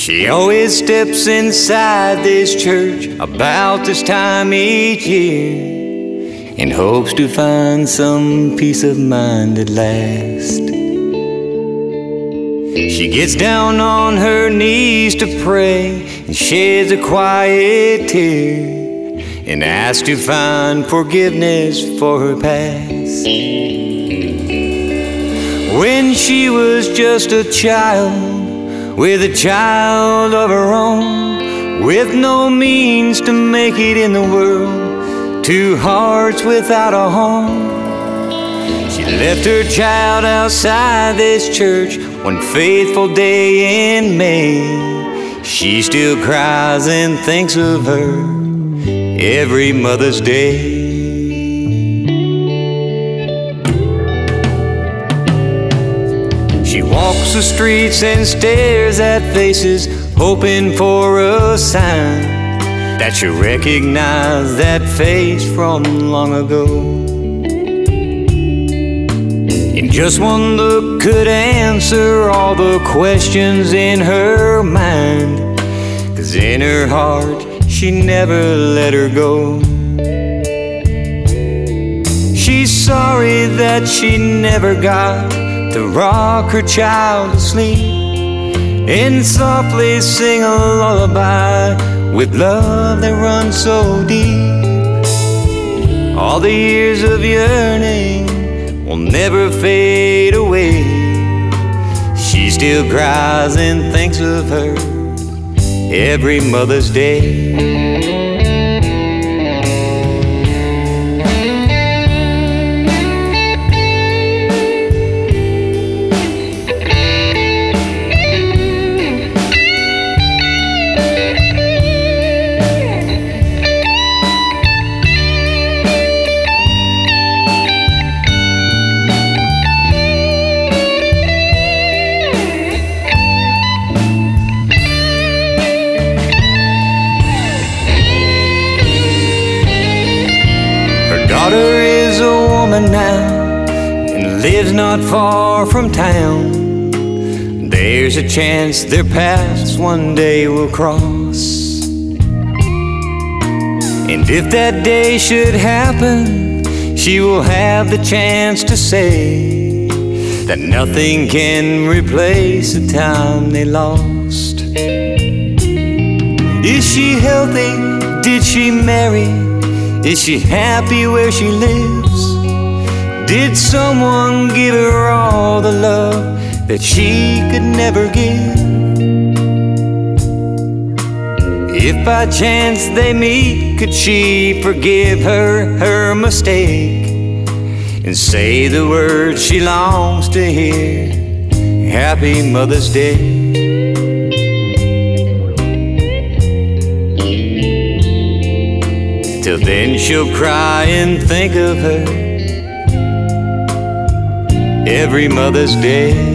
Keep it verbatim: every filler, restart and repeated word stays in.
She always steps inside this church about this time each year in hopes to find some peace of mind at last. She gets down on her knees to pray and sheds a quiet tear and asks to find forgiveness for her past. When she was just a child, with a child of her own, with no means to make it in the world, two hearts without a home, she left her child outside this church one faithful day in May. She still cries and thinks of her every Mother's Day. She walks the streets and stares at faces, hoping for a sign that she'll recognize that face from long ago. And just one look could answer all the questions in her mind, 'cause in her heart she never let her go. She's sorry that she never got to rock her child to sleep and softly sing a lullaby with love that runs so deep. All the years of yearning will never fade away. She still cries and thinks of her every Mother's Day. Daughter is a woman now and lives not far from town. There's a chance their paths one day will cross, and if that day should happen, she will have the chance to say that nothing can replace the time they lost. Is she healthy? Did she marry? Is she happy where she lives? Did someone give her all the love that she could never give? If by chance they meet, could she forgive her her mistake and say the words she longs to hear, Happy Mother's Day? Till then she'll cry and think of her every Mother's Day.